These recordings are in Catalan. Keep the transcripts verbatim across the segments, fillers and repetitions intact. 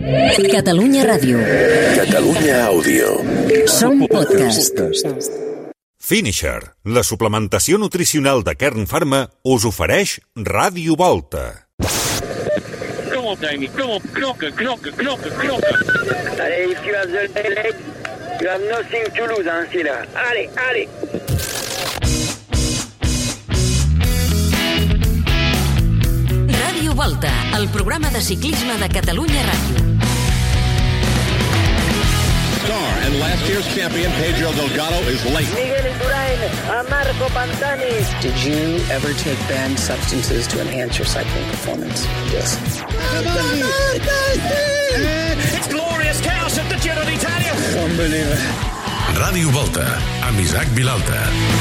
Catalunya Ràdio. Catalunya Àudio. Som podcast. Finisher, la suplementació nutricional de Kern Pharma, us ofereix Ràdio Volta. Kom op, Dani. Kom op. Knokken, knokken, knokken, knokken. Allez, if you have the leg, you have nothing to lose, hein, c'est là. Allez, allez. Ràdio Volta, el programa de ciclisme de Catalunya Ràdio. Star and last year's champion Pedro Delgado is late. Miguel Indurain, a Marco Pantani. Did you ever take banned substances to enhance your cycling performance? Yes. It's glorious chaos at the Giro d'Italia. Unbelievable. Ràdio Volta, amb Isaac Vilalta.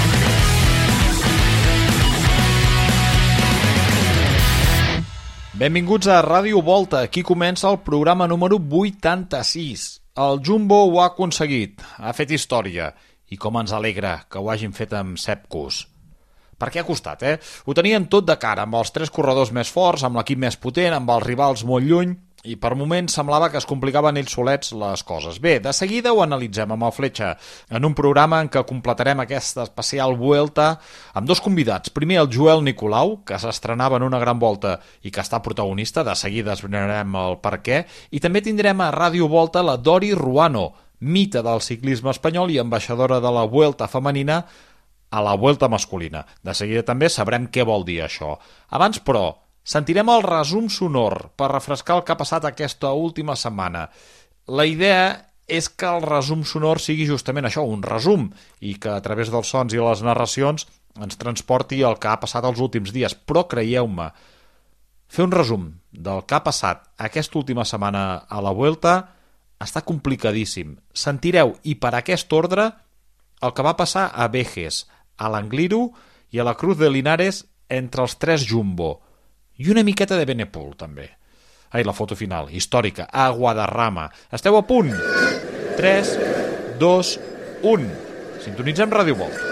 Benvinguts a Ràdio Volta, aquí comença el programa número vuitanta-sis. El Jumbo ho ha aconseguit, ha fet història, i com ens alegra que ho hagin fet amb Sepkus. Perquè ha costat, eh? Ho tenien tot de cara, amb els tres corredors més forts, amb l'equip més potent, amb els rivals molt lluny, i per moments semblava que es complicaven ells solets les coses. Bé, de seguida ho analitzem amb el Fletxa, en un programa en què completarem aquesta especial Vuelta amb dos convidats. Primer el Joel Nicolau, que s'estrenava en una gran volta i que està protagonista, de seguida esbrinarem el per què, i també tindrem a Ràdio Volta la Dori Ruano, mite del ciclisme espanyol i ambaixadora de la Vuelta femenina a la Vuelta masculina. De seguida també sabrem què vol dir això. Abans, però, sentirem el resum sonor per refrescar el que ha passat aquesta última setmana. La idea és que el resum sonor sigui justament això, un resum, i que a través dels sons i les narracions ens transporti el que ha passat els últims dies. Però creieu-me, fer un resum del que ha passat aquesta última setmana a la Vuelta està complicadíssim. Sentireu, i per aquest ordre, el que va passar a Vejes, a l'Angliru i a la Cruz de Linares entre els tres Jumbo. I una miqueta de Benepul, també. Ai, la foto final, històrica, a Guadarrama. Esteu a punt? tres, dos, u. Sintonitzem Ràdio Volta.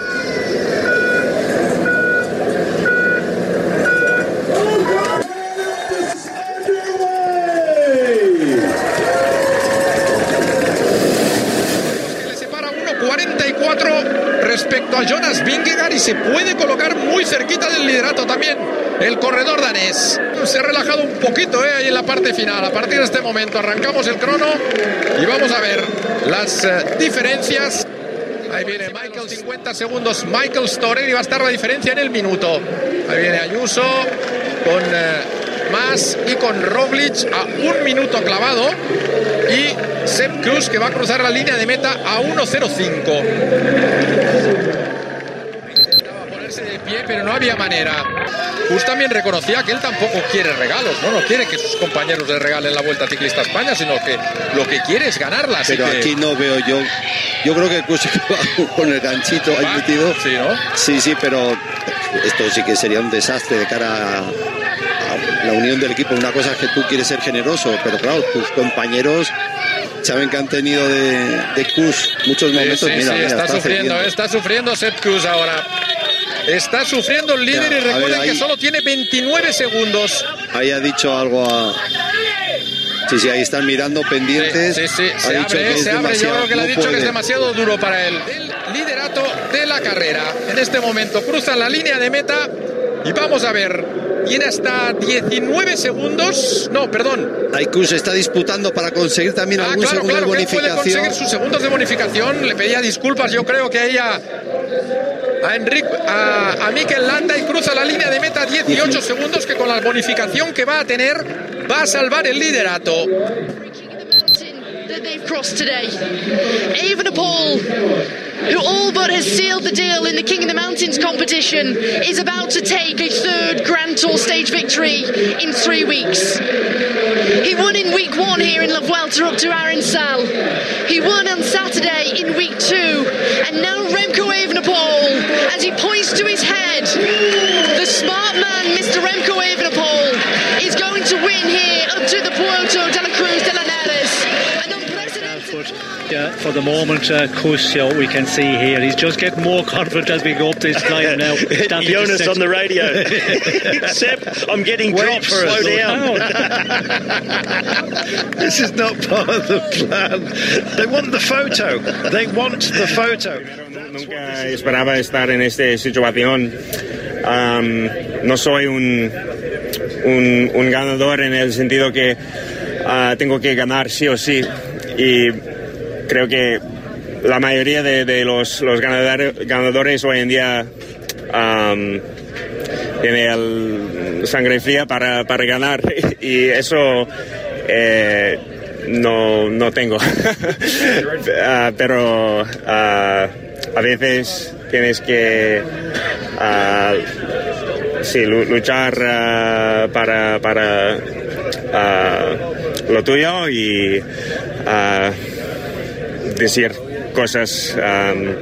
cuarenta y cuatro respecto a Jonas Vingegaard y se puede colocar muy cerquita del liderato también el corredor danés. Se ha relajado un poquito eh, ahí en la parte final. A partir de este momento arrancamos el crono y vamos a ver las uh, diferencias. Ahí viene Michael, cincuenta segundos Michael Storer y va a estar la diferencia en el minuto. Ahí viene Ayuso con uh, Mas y con Roglic a un minuto clavado y Sepp Kuss, que va a cruzar la línea de meta a uno cero cinco. Intentaba ponerse de pie, pero no había manera. Kuss también reconocía que él tampoco quiere regalos, ¿no? No quiere que sus compañeros le regalen la Vuelta Ciclista a España, sino que lo que quiere es ganarla. Pero que... aquí no veo yo. Yo creo que Kuss va con el ganchito ahí metido. Sí, ¿no? Sí, sí, pero esto sí que sería un desastre de cara a la unión del equipo. Una cosa es que tú quieres ser generoso, pero claro, tus compañeros saben que han tenido de, de Kuss muchos momentos. Sí, sí, mira, sí, mira, está, está sufriendo, cediendo. está sufriendo Sepp Kuss ahora. Está sufriendo el líder Ya, y recuerden ver, ahí, que solo tiene veintinueve segundos. Ahí ha dicho algo a... Sí, sí, ahí están mirando pendientes. Sí, sí, sí. Ha se dicho abre, que es se abre. Yo creo que le ha no dicho que puede. es demasiado duro para él. El liderato de la carrera. En este momento cruza la línea de meta y vamos a ver. Tiene hasta diecinueve segundos. No, perdón. Ahí Kuss está disputando para conseguir también Ah, algún claro, segundo claro, de que él puede bonificación. conseguir sus segundos de bonificación. Le pedía disculpas, yo creo que a ella, a Enric, a, a Mikel Landa, y cruza la línea de meta dieciocho segundos, que con la bonificación que va a tener va a salvar el liderato. That they've crossed today. Evenepoel, who all but has sealed the deal in the King of the Mountains competition, is about to take a third Grand Tour stage victory in three weeks. He won in week one here in La Vuelta up to Arinsal. He won on Saturday in week two, and now Remco Evenepoel, as he points to his head, the smart man, Mister Remco Evenepoel, is going to win here up to the Puerto de la Cruz de Linares. uh, for the moment, uh, Kusio, we can see here. He's just getting more confident as we go up this climb now. Jonas on the radio. Except I'm getting Wait dropped. for Slow us, down. This is not part of the plan. They want the photo. They want the photo. Nunca esperaba estar en esta situación. Um, no soy un, un, un ganador en el sentido que uh, tengo que ganar sí o sí. Y creo que la mayoría de, de los, los ganadores, ganadores hoy en día um, tiene el sangre fría para, para ganar. Y eso eh, no, no tengo. uh, pero uh, a veces tienes que uh, sí, luchar uh, para, para uh, lo tuyo y uh, decir cosas um,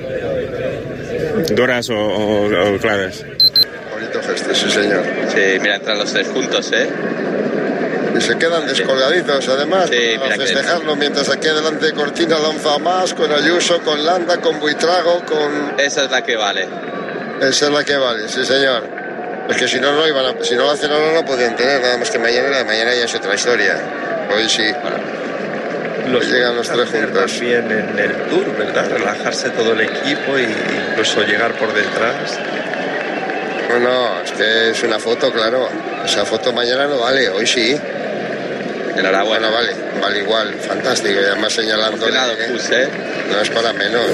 duras o, o, o claras. Bonito gesto, sí señor. Sí, mira, entran los tres juntos, ¿eh? Y se quedan descolgaditos, además, sí, para festejarlo, mientras aquí delante Cortina lanza más, con Ayuso, con Landa, con Buitrago, con... Esa es la que vale. Esa es la que vale, sí señor. Es que si no, no iban a... si no lo hacen ahora no podían tener, nada más que mañana, la mañana ya es otra historia. Hoy sí. Bueno, los Hoy llegan los tres juntos. También en el Tour, ¿verdad? Relajarse todo el equipo e incluso llegar por detrás. No, no, es que es una foto, claro. Esa foto mañana no vale, hoy sí. Enhorabuena. Bueno, vale, vale igual, fantástico. Y además señalándole que eh? no és para menos.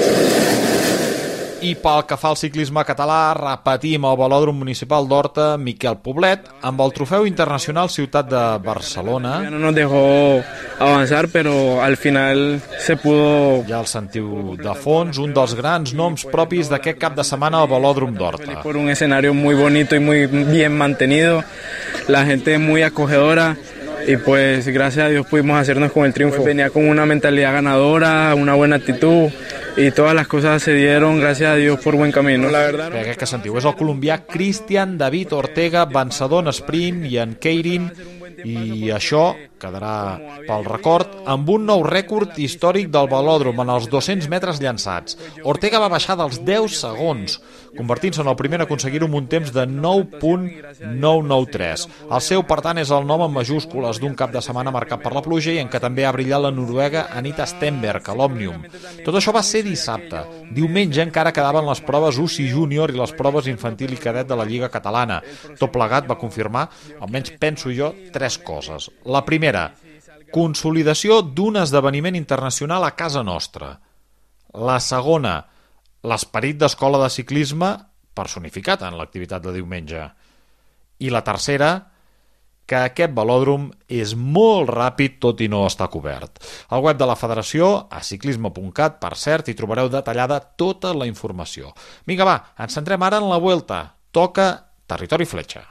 I pel que fa al ciclisme català, repetim el velòdrom municipal d'Horta, Miquel Poblet, amb el trofeu internacional Ciutat de Barcelona. No nos dejó avanzar, pero al final se pudo... Ja el sentiu de fons, un dels grans noms propis d'aquest cap de setmana al velòdrom d'Horta. Por un escenario muy bonito y muy bien mantenido, la gente muy acogedora. Y pues gracias a Dios pudimos hacernos con el triunfo. Venía con una mentalidad ganadora, una buena actitud y todas las cosas se dieron gracias a Dios por buen camino. La verdad, Bé, aquest que sentiu és el colombià Cristian David Ortega, vencedor en sprint i en keirin, i això quedarà pel record amb un nou rècord històric del velòdrom en els dos-cents metres llançats. Ortega va baixar dels deu segons, convertint-se en el primer a aconseguir-ho amb un temps de nou punt nou nou tres. El seu, per tant, és el nom en majúscules d'un cap de setmana marcat per la pluja i en què també ha brillat la noruega Anita Stenberg a l'Òmnium. Tot això va ser dissabte. Diumenge encara quedaven les proves U C I Júnior i les proves infantil i cadet de la Lliga Catalana. Tot plegat va confirmar, almenys penso jo, tres coses. La primera, consolidació d'un esdeveniment internacional a casa nostra. La segona, l'esperit d'escola de ciclisme personificat en l'activitat de diumenge. I la tercera, que aquest velòdrom és molt ràpid tot i no està cobert. Al web de la federació, a ciclisme punt cat, per cert, hi trobareu detallada tota la informació. Vinga, va, ens centrem ara en la Vuelta. Toca Territori Fletxa.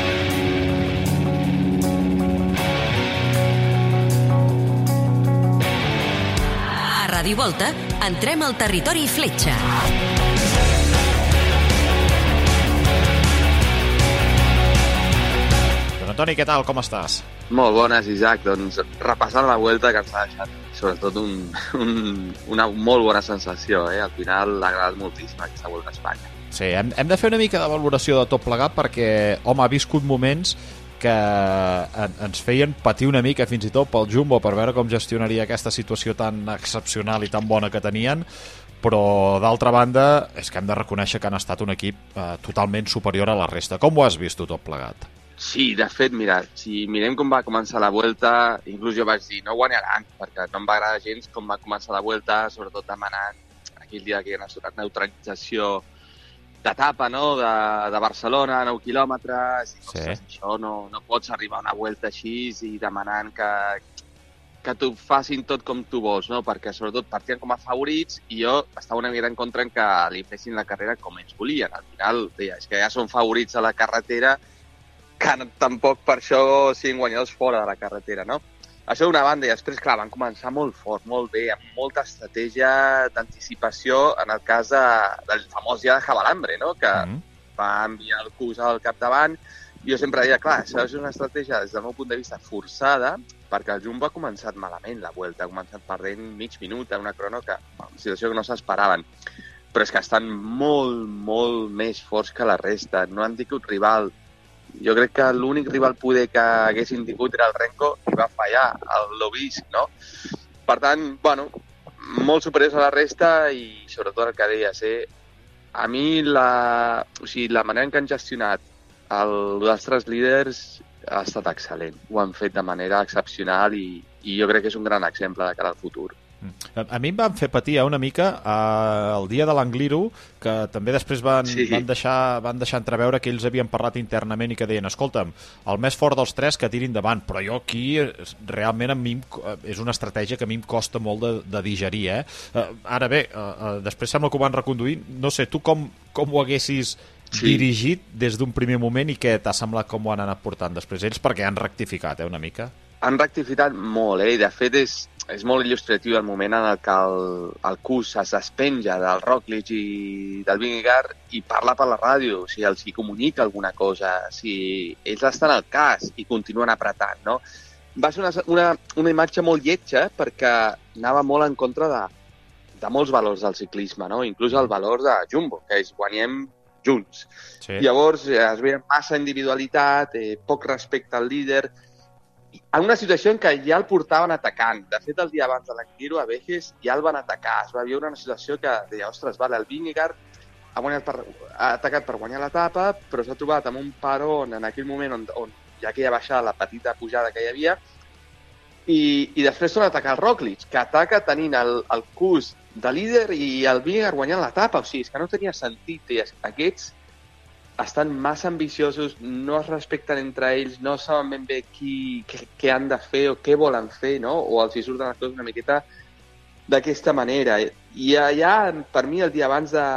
A Ràdio Volta entrem al Territori Fletxa. Toni, què tal? Com estàs? Molt bones, Isaac. Doncs repassant la Vuelta que ens ha deixat sobretot un, un, una molt bona sensació. Eh? Al final l'ha agradat moltíssim aquesta Vuelta a Espanya. Sí, hem, hem de fer una mica de valoració de tot plegat perquè, home, ha viscut moments que en, ens feien patir una mica fins i tot pel Jumbo per veure com gestionaria aquesta situació tan excepcional i tan bona que tenien, però d'altra banda és que hem de reconèixer que han estat un equip eh, totalment superior a la resta. Com ho has vist tu tot plegat? Sí, de fet, mira, si mirem com va començar la Vuelta, inclús jo vaig dir, no guanyaran, perquè no em va agradar gens com va començar la Vuelta, sobretot demanant aquell dia que hi ha una neutralització d'etapa, no?, de, de Barcelona, nou quilòmetres, i sí. Ostres, això no, no pots arribar a una Vuelta així i demanant que, que t'ho facin tot com tu vols, no?, perquè sobretot partien com a favorits i jo estava una mica en contra en que li fessin la carrera com ells volien. Al final, deia, és que ja són favorits a la carretera, que tampoc per això siguin guanyadors fora de la carretera, no? Això d'una banda, i després, clar, van començar molt fort, molt bé, amb molta estratègia d'anticipació, en el cas de, del famós dia de Jabalambre, no?, que mm. va enviar el Cus al capdavant jo sempre deia, clar, això és una estratègia des del meu punt de vista forçada, perquè el Jumbo ha començat malament la Vuelta, ha començat perdent mig minut en una crono que, una situació que no s'esperaven. Però és que estan molt, molt més forts que la resta, no han tingut rival. Jo crec que l'únic rival poder que haguessin tingut era el Renko i va fallar, el Lobisc, no? Per tant, bueno, molt superiors a la resta i sobretot el que deies, eh? A mi la, o sigui, la manera en què han gestionat el dels tres líders ha estat excel·lent. Ho han fet de manera excepcional i, i jo crec que és un gran exemple de cara al futur. A mi em van fer patir eh, una mica eh, el dia de l'Angliru, que també després van, sí. van, deixar, van deixar entreveure que ells havien parlat internament i que deien, escolta'm, el més fort dels tres que tiri endavant, però jo aquí realment a mi és una estratègia que a mi em costa molt de, de digerir. Eh? Eh, ara bé, eh, després sembla que ho van reconduir. No sé, tu com, com ho haguessis sí. dirigit des d'un primer moment i què t'ha semblat com ho han anat portant després ells, perquè han rectificat eh, una mica? Han rectificat molt, eh? De fet és, és molt il·lustratiu el moment en el que el, el Kuss es despenja del Roglic i del Vingegaard i parla per la ràdio, o sigui, els hi comunica alguna cosa, o sigui, ells estan al cas i continuen apretant, no? Va ser una, una, una imatge molt lletja perquè anava molt en contra de, de molts valors del ciclisme, no? Inclús el valor de Jumbo, que és guanyem junts. Sí. Llavors es veia massa individualitat, eh, poc respecte al líder, en una situació en què ja el portaven atacant. De fet, el dia abans de l'Angliru, a Vejes, ja el van atacar. Es va viure una situació que deia, ostres, vale, el Vingegaard ha, guanyat per, ha atacat per guanyar l'etapa, però s'ha trobat amb un paron en aquell moment on, on hi ha aquella baixada, la petita pujada que hi havia, i, i després torna a atacar el Roglic, que ataca tenint el, el Kuss de líder i el Vingegaard guanyant l'etapa. O sigui, és que no tenia sentit. Aquests estan massa ambiciosos, no es respecten entre ells, no saben ben bé qui, què, què han de fer o què volen fer, no? O els hi surten les coses una miqueta d'aquesta manera. I allà, per mi, el dia abans de,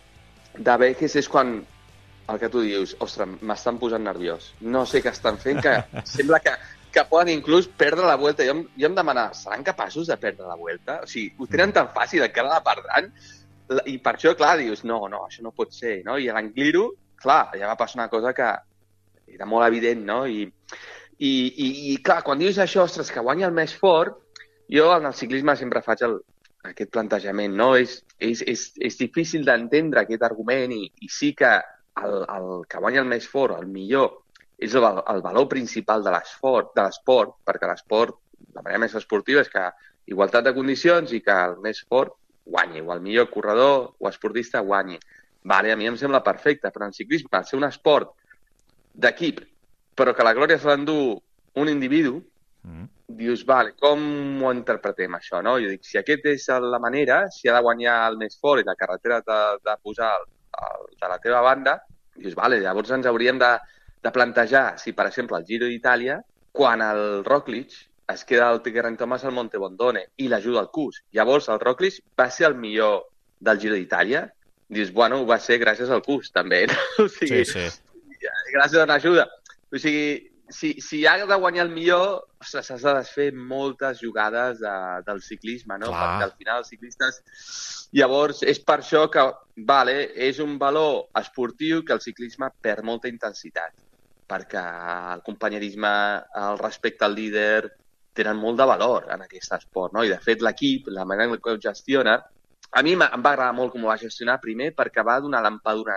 de Vejes és quan el que tu dius, ostres, m'estan posant nerviós. No sé què estan fent, que sembla que, que poden inclús perdre la Vuelta. Jo, jo em demanava, seran capaços de perdre la Vuelta? O sigui, ho tenen tan fàcil, encara la perdran? I per això, clar, dius, no, no, això no pot ser, no? I a l'Angliru, clar, ja va passar una cosa que era molt evident, no? I, i, i, i clar, quan dius això, ostres, que guanya el més fort, jo en el ciclisme sempre faig el, aquest plantejament, no? És, és, és, és difícil d'entendre aquest argument i, i sí que el, el que guanya el més fort, el millor, és el, el valor principal de l'esport, de l'esport, perquè l'esport, la manera més esportiva és que igualtat de condicions i que el més fort guanyi, o el millor corredor o esportista guanyi. Vale, a mi em sembla perfecte, però en ciclisme, al ser un esport d'equip, però que la glòria se l'endú un individu, mm. dius, vale, com ho interpretem això, no? Jo dic, si aquest és la manera, si ha de guanyar el més fort i la carretera de, de posar el, el, de la teva banda, dius, vale, llavors ens hauríem de, de plantejar si, per exemple, el Giro d'Itàlia, quan el Roglic es queda al Geraint Thomas al Monte Bondone i l'ajuda al Kuss. Llavors, el Roglic va ser el millor del Giro d'Itàlia. Dius, bueno, va ser gràcies al Kuss, també, no? O sigui, sí, sí. Gràcies a l'ajuda. O sigui, si, si ha de guanyar el millor, ostres, has de desfer moltes jugades de, del ciclisme, no? Clar. Perquè al final els ciclistes... Llavors, és per això que, vale, és un valor esportiu que el ciclisme perd molta intensitat, perquè el companyerisme, el respecte al líder, tenen molt de valor en aquest esport, no? I, de fet, l'equip, la manera en què ho gestiona, a mi em va agradar molt com ho va gestionar, primer perquè va donar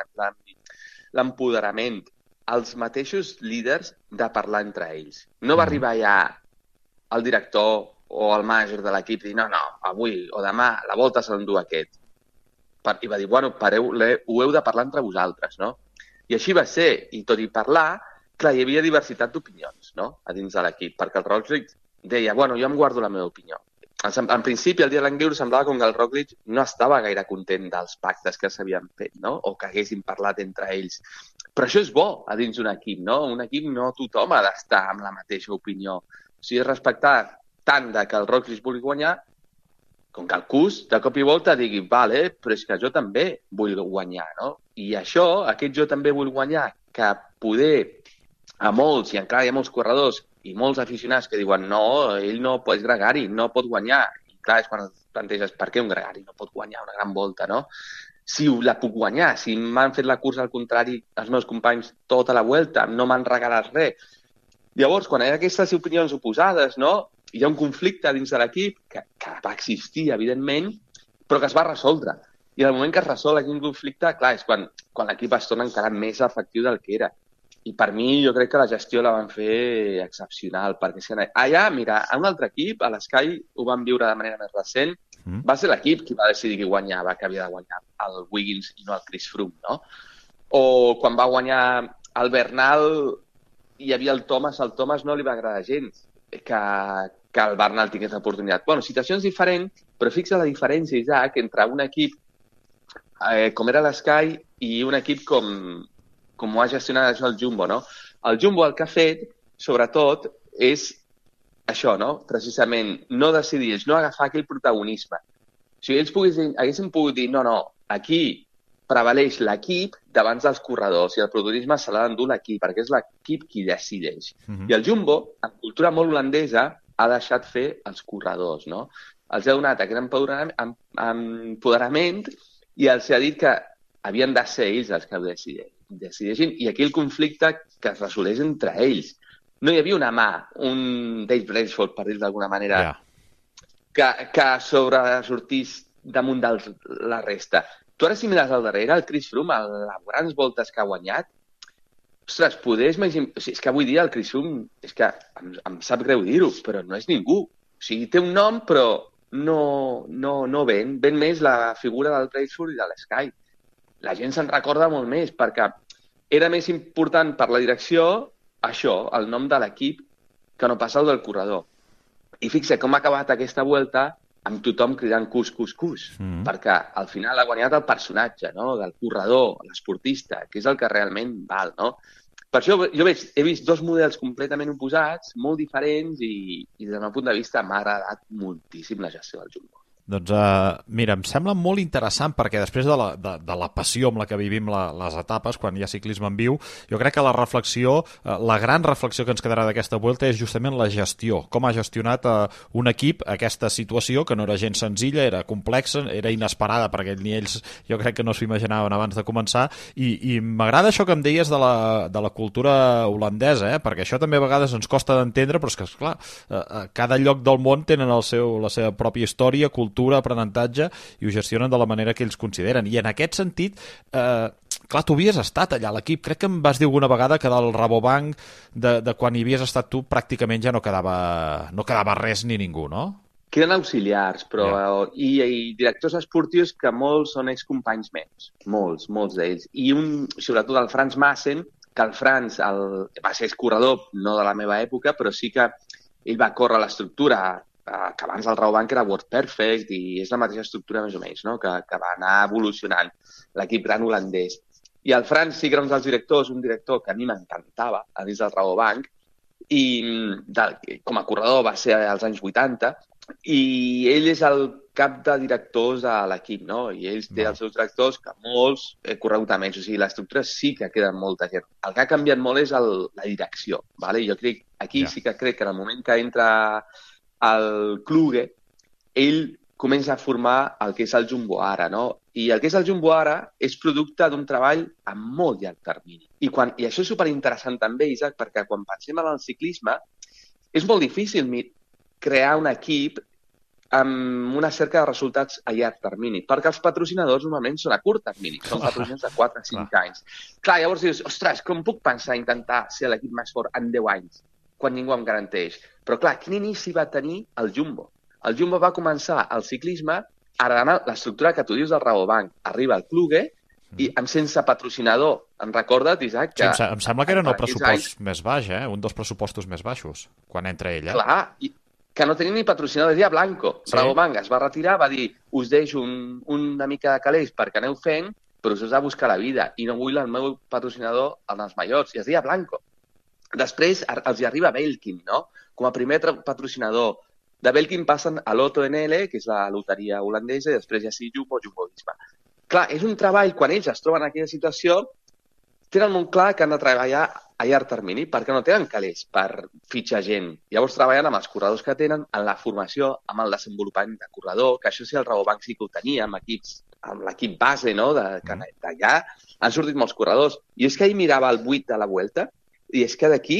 l'empoderament als mateixos líders de parlar entre ells. No va arribar ja el director o el manager de l'equip i dir, no, no, avui o demà la volta se l'endú aquest. I va dir, bueno, pareu, ho heu de parlar entre vosaltres, no? I així va ser. I tot i parlar, clar, hi havia diversitat d'opinions, no?, a dins de l'equip, perquè el Roglic deia, bueno, jo em guardo la meva opinió. En principi, el dia de l'Angliru semblava com que el Roglic no estava gaire content dels pactes que s'havien fet, no? O que haguessin parlat entre ells. Però això és bo a dins d'un equip, no? Un equip no tothom ha d'estar amb la mateixa opinió. O sigui, respectar tant de que el Roglic vulgui guanyar com que el Kuss, de cop i volta, digui, vale, però és que jo també vull guanyar, no? I això, aquest jo també vull guanyar, que poder a molts, i encara hi ha molts corredors, i molts aficionats que diuen, no, ell no és gregari, no pot guanyar. I clar, és quan planteges per què un gregari no pot guanyar una gran volta, no? si la puc guanyar, si m'han fet la cursa al contrari els meus companys tota la volta, no m'han regalat res. Llavors, quan hi ha aquestes opinions oposades, no, hi ha un conflicte dins de l'equip que, que va existir, evidentment, però que es va resoldre. I en el moment que es resol aquest conflicte, clar, és quan, quan l'equip es torna encara més efectiu del que era. I per mi, jo crec que la gestió la van fer excepcional, perquè si allà, mira, a un altre equip, a l'Sky, ho van viure de manera més recent, mm. va ser l'equip qui va decidir qui guanyava, que havia de guanyar el Wiggins i no el Chris Froome, no? O quan va guanyar el Bernal, hi havia el Thomas, el Thomas no li va agradar gens que, que el Bernal tingués l'oportunitat. Bueno, situacions diferents, però fixa la diferència, Isaac, entre un equip eh, com era l'Sky i un equip com... com ho ha gestionat això el Jumbo, no? El Jumbo el que ha fet, sobretot, és això, no? Precisament, no decidir, no agafar aquell protagonisme. O sigui, ells poguessin, haguessin pogut dir, no, no, aquí prevaleix l'equip davant dels corredors i el protagonisme se l'ha d'endur l'equip, perquè és l'equip qui decideix. Mm-hmm. I el Jumbo, en cultura molt holandesa, ha deixat fer els corredors, no? Els ha donat aquest empoderament, empoderament i els ha dit que havien de ser ells els que ho decideixen. decideixin, i aquí el conflicte que es resoleix entre ells. No hi havia una mà, un Dave Brailsford, per dir d'alguna manera, yeah. que, que sobresortís damunt de la resta. Tu ara si mires al darrere, el Chris Froome, a les grans voltes que ha guanyat, ostres, poder imaginar... O sigui, és que avui dia el Chris Froome, és que em, em sap greu dir-ho, però no és ningú. O sigui, té un nom, però no, no, no ven. Ven més la figura del Brailsford i de l'Sky. La gent se'n recorda molt més, perquè era més important per la direcció això, el nom de l'equip, que no pas el del corredor. I fixa com ha acabat aquesta volta amb tothom cridant cus, cus, cus, mm. perquè al final ha guanyat el personatge, no?, del corredor, l'esportista, que és el que realment val, no? Per això jo veig, he vist dos models completament oposats, molt diferents, i, i des del meu punt de vista m'ha agradat moltíssim la gestió del Jumbo. Doncs uh, mira, em sembla molt interessant perquè després de la, de, de la passió amb la que vivim la, les etapes, quan hi ha ciclisme en viu, jo crec que la reflexió, uh, la gran reflexió que ens quedarà d'aquesta Vuelta és justament la gestió. Com ha gestionat uh, un equip aquesta situació, que no era gens senzilla, era complexa, era inesperada, perquè ni ells jo crec que no s'ho imaginaven abans de començar, i, i m'agrada això que em deies de la, de la cultura holandesa, eh? Perquè això també a vegades ens costa d'entendre, però és que, esclar, uh, cada lloc del món tenen el seu, la seva pròpia història, cultura, aprenentatge, i ho gestionen de la manera que ells consideren. I en aquest sentit, eh, clar, tu havies estat allà a l'equip. Crec que em vas dir alguna vegada que del Rabobank, de, de quan hi havies estat tu, pràcticament ja no quedava, no quedava res ni ningú, no? Queden auxiliars, però yeah. i, i directors esportius que molts són excompanys meus. Molts, molts d'ells. I un, sobretot el Frans Maassen, que el Frans el, va ser corredor, no de la meva època, però sí que ell va córrer l'estructura que abans el Rabobank era World Perfect i és la mateixa estructura més o menys, no? que, que va anar evolucionant l'equip gran holandès. I el Frans sí que era un dels directors, un director que a mi m'encantava a dins del Rabobank, i del, com a corredor va ser als anys vuitanta, i ell és el cap de directors a l'equip, no? I ells té no. els seus directors, que molts eh, corregut amb ells. O sigui, l'estructura sí que queda molta gent. El que ha canviat molt és el, la direcció, ¿vale? Jo crec, aquí ja. sí que crec que en el moment que entra el Kluge, ell comença a formar el que és el Jumbo ara, no? I el que és el Jumbo ara és producte d'un treball a molt llarg termini. I, quan, i això és superinteressant també, Isaac, perquè quan pensem en el ciclisme, és molt difícil crear un equip amb una cerca de resultats a llarg termini, perquè els patrocinadors normalment són a curt termini, són patrocinadors de quatre a cinc anys. Clar, llavors dius, ostres, com puc pensar a intentar ser l'equip més fort en deu anys? Quan ningú em garanteix. Però clar, quin inici va tenir el Jumbo? El Jumbo va començar el ciclisme heredant l'estructura que tu dius del Rabobank. Arriba el Kluge i amb sense patrocinador. Em recorda't, Isaac? Que sí, em sembla que era el pressupost anys... més baix, eh? Un dels pressupostos més baixos, quan entra ella. Clar, i que no tenia ni patrocinador, deia Blanco. Sí. Rabobank es va retirar, va dir, us deixo un, una mica de calés perquè aneu fent, però us heu de buscar la vida i no vull el meu patrocinador en els majors. I es deia Blanco. Després els hi arriba Belkin, no? Com a primer patrocinador. De Belkin passen a l'Otto N L, que és la loteria holandesa, i després ja sí Jumbo, Jumbo-Visma. Clar, és un treball, quan ells es troben en aquella situació, tenen molt clar que han de treballar a llarg termini, perquè no tenen calés per fitxar gent. Llavors treballen amb els corredors que tenen, en la formació, amb el desenvolupament de corredor, que això sí el Rabobank sí que ho tenia, amb equips amb l'equip base, no? De, que d'allà han sortit molts corredors. I és que ahir mirava el vuit de la Vuelta i és que d'aquí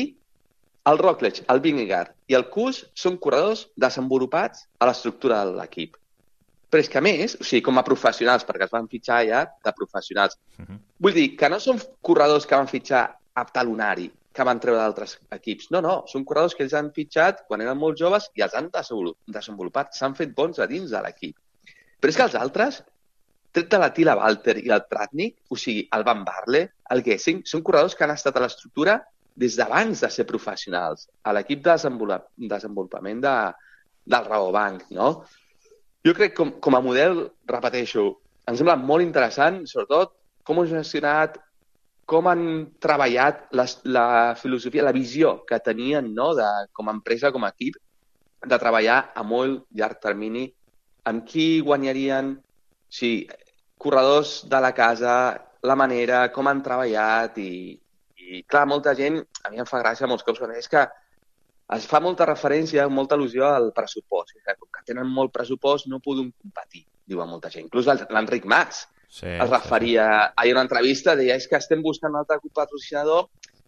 el Roglic, el Vingegaard i el Kuss són corredors desenvolupats a l'estructura de l'equip. Però és que, a més, o sigui, com a professionals, perquè es van fitxar ja de professionals, uh-huh. vull dir que no són corredors que van fitxar a talonari, que van treure d'altres equips. No, no, són corredors que ells han fitxat quan eren molt joves i els han desenvolupat. S'han fet bons a dins de l'equip. Però és que els altres, tret de la Tila Walter i el Tratnik, o sigui, el Van Barle, el Gessing, són corredors que han estat a l'estructura des d'abans de ser professionals, a l'equip de desenvolupament de, del Rabobank, no? Jo crec que com, com a model, repeteixo, em sembla molt interessant, sobretot, com han gestionat, com han treballat la, la filosofia, la visió que tenien, no? De, com a empresa, com a equip, de treballar a molt llarg termini, amb qui guanyarien, sí, corredors de la casa, la manera, com han treballat i, i clar, molta gent, a mi em fa gràcia molts cops, és que es fa molta referència, molta al·lusió al pressupost. Que com que tenen molt pressupost no podem competir, diuen molta gent. Inclús l'Enric Mas sí, es referia sí. a una entrevista, deia és que estem buscant un altre patrocinador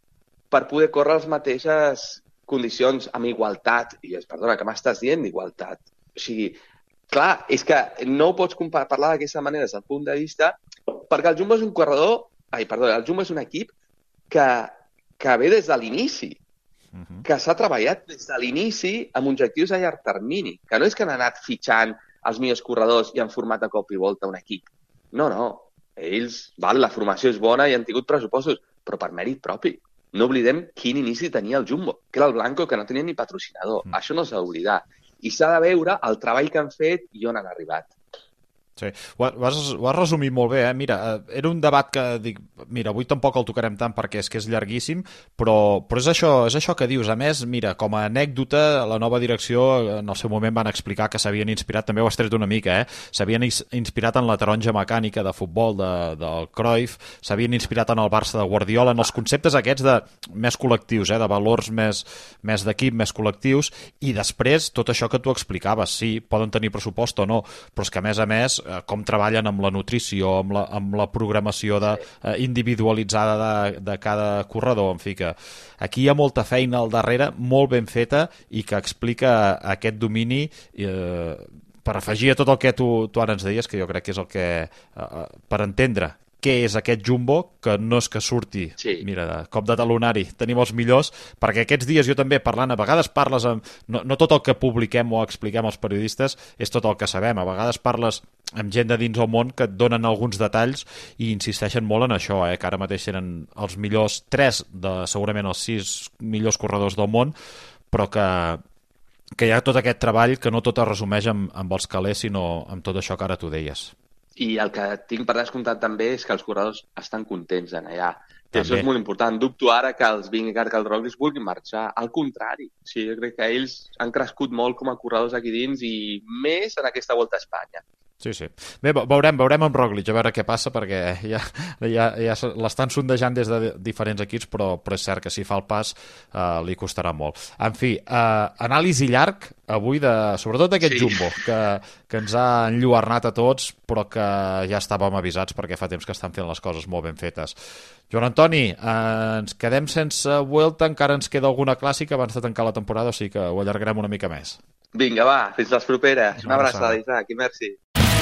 per poder córrer les mateixes condicions amb igualtat. I és, perdona, què m'estàs dient d'igualtat? O sigui, clar, és que no ho pots parlar d'aquesta manera des del punt de vista perquè el Jumbo és un corredor, ai, perdó, el Jumbo és un equip que, que ve des de l'inici. Uh-huh. Que s'ha treballat des de l'inici amb objectius a llarg termini, que no és que han anat fitxant els millors corredors i han format a cop i volta un equip. No, no. Ells, val, la formació és bona i han tingut pressupostos, però per mèrit propi. No oblidem quin inici tenia el Jumbo, que era el Blanco, que no tenia ni patrocinador. Uh-huh. Això no s'ha d'oblidar. I s'ha de veure el treball que han fet i on han arribat. Sí, ho has, ho has resumit molt bé, eh? Mira, era un debat que dic, mira, avui tampoc el tocarem tant perquè és que és llarguíssim, però, però és, això, és això que dius. A més, mira, com a anècdota, la nova direcció en el seu moment van explicar que s'havien inspirat, també ho has tret una mica, eh? S'havien inspirat en la taronja mecànica de futbol de, del Cruyff, s'havien inspirat en el Barça de Guardiola, en els conceptes aquests de més col·lectius, eh? De valors més, més d'equip, més col·lectius, i després tot això que tu explicaves, sí, poden tenir pressupost o no, però és que a més a més com treballen amb la nutrició, amb la, amb la programació de, eh, individualitzada de, de cada corredor, en fi que aquí hi ha molta feina al darrere, molt ben feta i que explica aquest domini eh, per afegir a tot el que tu, tu ara ens deies, que jo crec que és el que, eh, per entendre què és aquest Jumbo, que no és que surti, sí. Mira, de cop de talonari, tenim els millors, perquè aquests dies jo també parlant, a vegades parles amb... No, no tot el que publiquem o expliquem als periodistes és tot el que sabem, a vegades parles amb gent de dins el món que et donen alguns detalls i insisteixen molt en això, eh, que ara mateix tenen els millors tres, de segurament els sis millors corredors del món, però que, que hi ha tot aquest treball que no tot es resumeix amb, amb els calés, sinó amb tot això que ara tu deies. I el que tinc per descomptat també és que els corredors estan contents en allà. També. Això és molt important. Dubto ara que els Vingegaard, que els Roglic vulguin marxar. Al contrari. O sigui, jo crec que ells han crescut molt com a corredors aquí dins i més en aquesta Volta a Espanya. Sí, sí. Bé, veurem, veurem amb Roglic, a veure què passa, perquè ja, ja, ja l'estan sondejant des de diferents equips, però, però és cert que si fa el pas eh, li costarà molt. En fi, eh, anàlisi llarg avui, de, sobretot d'aquest sí. Jumbo, que, que ens ha enlluernat a tots, però que ja estàvem avisats perquè fa temps que estan fent les coses molt ben fetes. Joan Antoni, eh, ens quedem sense Vuelta, encara ens queda alguna clàssica abans de tancar la temporada, o sigui que ho allargarem una mica més. Vinga, va, fins les properes. Una abraçada, Isaac, i merci.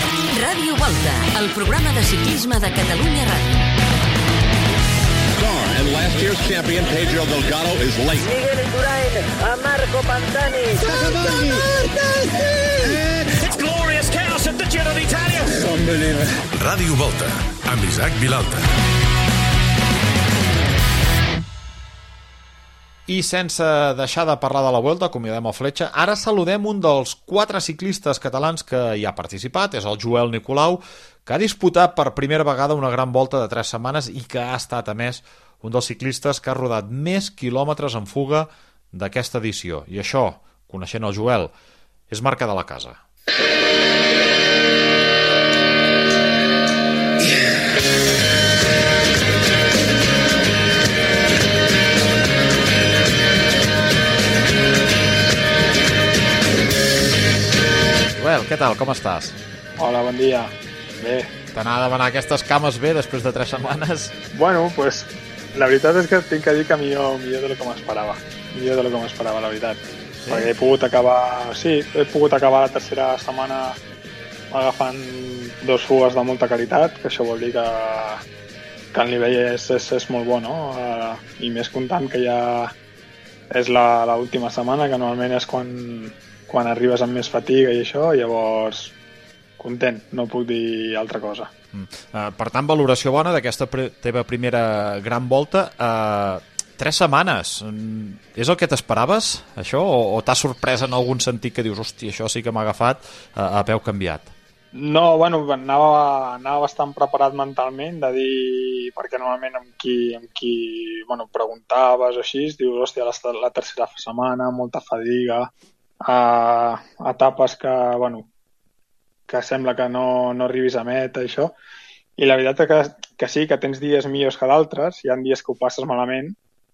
Ràdio Volta, el programa de ciclisme de Catalunya Ràdio. Car and last year's champion Pedro Delgado is late. Miguel Indurain a Marco Pantani. It's glorious chaos at the Giro d'Italia. Unbelievable. Ràdio Volta, amb Isaac Vilalta. I sense deixar de parlar de la Vuelta, acomiadem el Fletxa, ara saludem un dels quatre ciclistes catalans que hi ha participat, és el Joel Nicolau, que ha disputat per primera vegada una gran volta de tres setmanes i que ha estat, a més, un dels ciclistes que ha rodat més quilòmetres en fuga d'aquesta edició. I això, coneixent el Joel, és marca de la casa. Joel, què tal? Com estàs? Hola, bon dia. bé. T'anava a demanar aquestes cames bé després de tres setmanes? Bueno, pues, la veritat és que tinc que dir que millor, millor de lo que m'esperava. Millor de lo que m'esperava, la veritat. Sí? Perquè he pogut acabar... Sí, he pogut acabar la tercera setmana agafant dos fugues de molta qualitat, que això vol dir que, que el nivell és, és, és molt bo, no? Uh, I més comptant que ja és l'última setmana, que normalment és quan, quan arribes amb més fatiga i això, llavors content, no puc dir altra cosa. Mm. Uh, per tant, valoració bona d'aquesta pre teva primera gran volta. Uh, tres setmanes, mm, és el que t'esperaves, això? O, o t'has sorprès en algun sentit que dius, hòstia, això sí que m'ha agafat uh, a peu canviat? No, bueno, anava, anava bastant preparat mentalment de dir, perquè normalment amb qui, amb qui bueno, preguntaves o així, dius, hòstia, la, la tercera setmana, molta fadiga, uh, etapes que, bueno, que sembla que no, no arribis a meta, això, i la veritat és que, que sí, que tens dies millors que d'altres, hi ha dies que ho passes malament,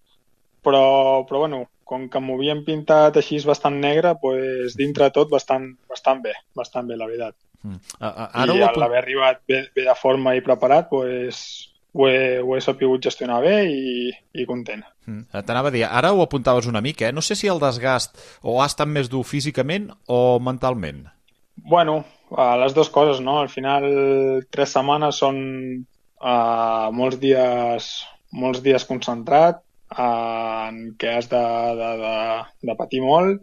però, però bueno, com que m'ho havien pintat així bastant negre, pues, dintre de tot bastant, bastant bé, bastant bé, la veritat. Mm. Uh, uh, ara I al haver arribat bé, bé de forma i preparat, pues, ho, he, ho he sapigut gestionar bé i, i content. Mm. T'anava a dir, ara ho apuntaves una mica, eh? No sé si el desgast o ha estat més dur físicament o mentalment. Bueno, uh, les dues coses, no? Al final, tres setmanes són uh, molts dies, molts dies concentrat, uh, en què has de, de, de, de patir molt,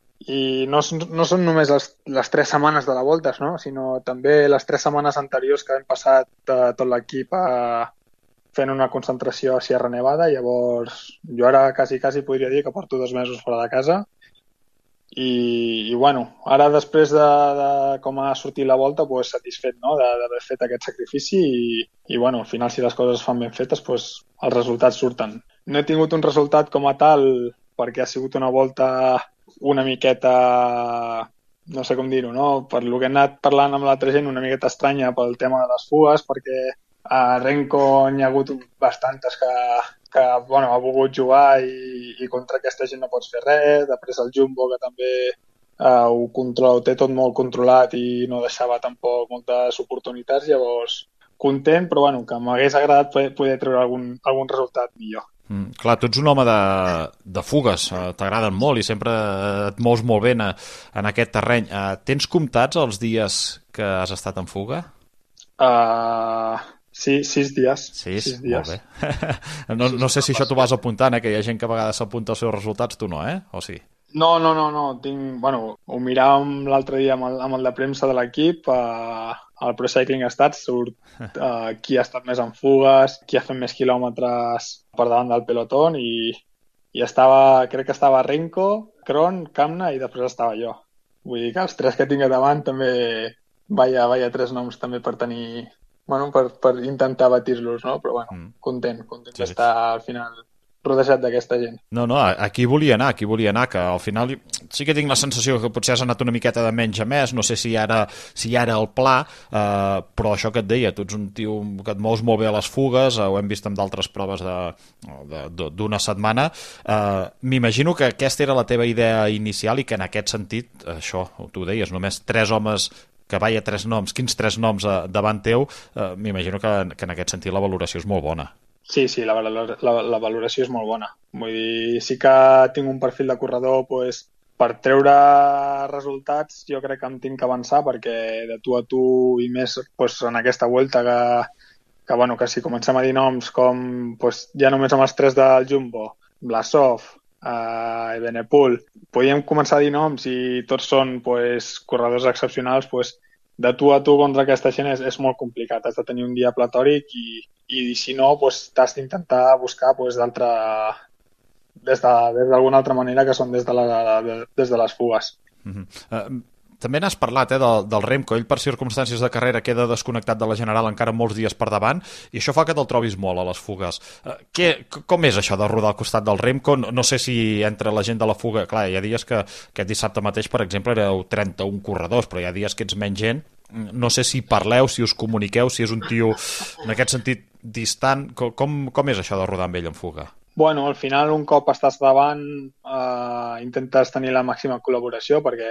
i no, no són només les, les tres setmanes de la Volta, no? Sinó també les tres setmanes anteriors que hem passat uh, tot l'equip uh, fent una concentració a Sierra Nevada. Llavors, jo ara quasi, quasi podria dir que porto dos mesos fora de casa. I, i bueno, ara després de, de com ha sortit la Volta, pues, satisfet, no? d'haver fet aquest sacrifici i, i bueno, al final si les coses es fan ben fetes, pues, els resultats surten. No he tingut un resultat com a tal perquè ha sigut una Volta una miqueta, no sé com dir-ho, no? Per lo que he anat parlant amb l'altra gent, una miqueta estranya pel tema de les fugues, perquè a Renko n'hi ha hagut bastantes que, que bueno, ha volgut jugar i, i contra aquesta gent no pots fer res. Després el Jumbo, que també uh, ho, controla, ho té tot molt controlat i no deixava tampoc moltes oportunitats, llavors content, però bueno, que m'hagués agradat poder, poder treure algun, algun resultat millor. Mm, clar, tu ets un home de, de fugues, eh, t'agraden molt i sempre et mous molt bé en, en aquest terreny. Eh, tens comptats els dies que has estat en fuga? Uh, sí, sis dies. Sis? sis dies. Molt bé. no, no sé si això t'ho vas apuntant, eh, que hi ha gent que a vegades s'apunta els seus resultats, tu no, eh? O sí? No, no, no, no. Tinc, bueno, ho miràvem l'altre dia amb el, amb el de premsa de l'equip, uh, al Pro Cycling Stats surt uh, qui ha estat més en fugues, qui ha fet més quilòmetres per davant del pelotón i, i estava, crec que estava Renko, Kron, Kamna i després estava jo. Vull dir que els tres que tinc a davant també, vaya, vaya tres noms també per tenir, bueno, per, per intentar batir-los, no? Però bueno, mm. content, content sí, d'estar sí. al final rodejat d'aquesta gent. No, no, aquí volia anar, aquí volia anar, que al final sí que tinc la sensació que potser has anat una miqueta de menys a més, no sé si ara, si ara el pla, eh, però això que et deia, tu ets un tio que et mous molt bé a les fugues, eh, ho hem vist amb d'altres proves d'una setmana, eh, m'imagino que aquesta era la teva idea inicial i que en aquest sentit, això, tu ho deies, només tres homes que vaia tres noms, quins tres noms eh, davant teu, eh, m'imagino que, que en aquest sentit la valoració és molt bona. Sí, sí, la, la, la, la valoració és molt bona. Vull dir, sí que tinc un perfil de corredor, pues, per treure resultats jo crec que em tinc que avançar, perquè de tu a tu i més pues, en aquesta volta que, que, bueno, que si comencem a dir noms com pues, ja només amb els tres del Jumbo, Blasov, eh, Evenepoel, podíem començar a dir noms i tots són pues, corredors excepcionals, pues, de tu a tu contra aquesta gent és, és molt complicat. Has de tenir un dia platòric i, i si no, pues, t'has d'intentar buscar pues, d'altra des d'alguna de, altra manera que són des de, la, de, des de les fugues. Mm-hmm. Uh, també n'has parlat eh, del, del Remco. Ell per circumstàncies de carrera queda desconnectat de la general encara molts dies per davant i això fa que te'l trobis molt a les fugues. Uh, què, com és això de rodar al costat del Remco? No, no sé si entre la gent de la fuga... Clar, hi ha dies que aquest dissabte mateix, per exemple, éreu trenta-un corredors, però hi ha dies que ets menys gent. No sé si parleu, si us comuniqueu, si és un tio en aquest sentit distant. Com, com és això de rodar amb ell en fuga? Bueno, al final un cop estàs davant eh, intentes tenir la màxima col·laboració perquè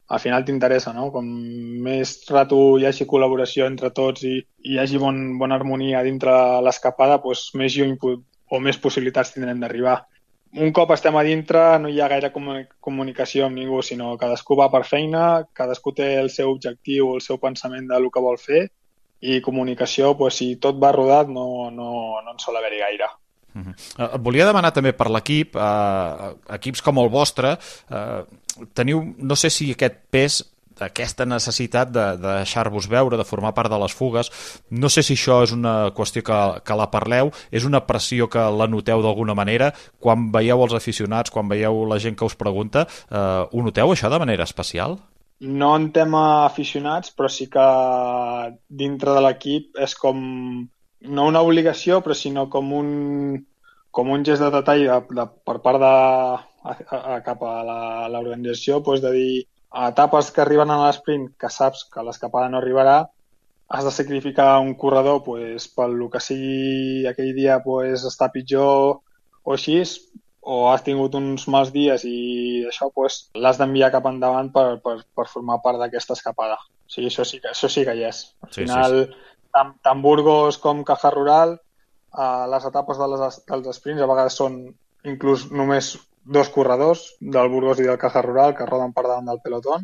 al final t'interessa, no? Com més rato hi hagi col·laboració entre tots i, i hi hagi bon, bona harmonia dintre l'escapada, doncs més lluny o més possibilitats tindrem d'arribar. Un cop estem a dintre no hi ha gaire comunicació amb ningú, sinó cadascú va per feina, cadascú té el seu objectiu, el seu pensament del que vol fer, i comunicació, doncs, si tot va rodat, no, no, no en sol haver-hi gaire. Uh-huh. Et volia demanar també per l'equip, eh, equips com el vostre, eh, teniu, no sé si aquest pes, aquesta necessitat de, de deixar-vos veure, de formar part de les fugues, no sé si això és una qüestió que, que la parleu, és una pressió que la noteu d'alguna manera, quan veieu els aficionats, quan veieu la gent que us pregunta, eh, ho noteu això de manera especial? No en tema aficionats, però sí que dintre de l'equip és com, no una obligació, però sinó com un, com un gest de detall de, de, per part de a, a, cap a l'organització, doncs de dir a etapes que arriben a l'esprint que saps que l'escapada no arribarà, has de sacrificar un corredor doncs, pel que sigui aquell dia doncs, està pitjor o així, o has tingut uns mals dies i això doncs, l'has d'enviar cap endavant per, per, per formar part d'aquesta escapada. O sigui, això sí que, això sí que hi és. Al sí, final, sí, sí. Tant, tant Burgos com Caja Rural, eh, les etapes de les, dels sprints a vegades són inclús només dos corredors, del Burgos i del Caja Rural, que roden per davant del pelotón,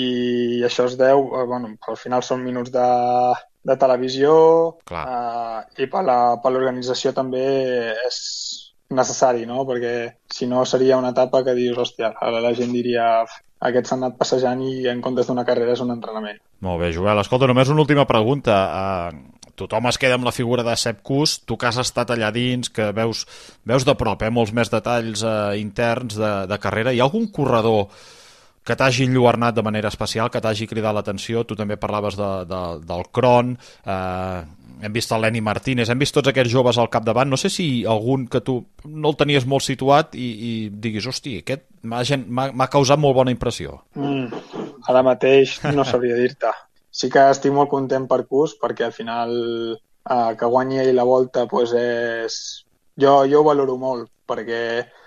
i això es deu, eh, bueno, al final són minuts de, de televisió, eh, i per l'organització també és necessari, no? Perquè si no seria una etapa que dius, hòstia, ara la gent diria aquests s'han anat passejant i en comptes d'una carrera és un entrenament. Molt bé, Joel. Escolta, només una última pregunta. Uh, tothom es queda amb la figura de Sepp Kuss, tu que has estat allà dins, que veus, veus de prop eh, molts més detalls uh, interns de, de carrera. Hi ha algun corredor que t'hagi enlluernat de manera especial, que t'hagi cridat l'atenció? Tu també parlaves de, de, del Cron, eh, hem vist el Lenny Martínez, hem vist tots aquests joves al capdavant. No sé si algun que tu no el tenies molt situat i, i diguis, hosti, aquest m'ha causat molt bona impressió. Mm, ara mateix no sabria dir-te. Sí que estic molt content per Kuss, perquè al final eh, que guanyi ell la volta pues és... Jo, jo ho valoro molt, perquè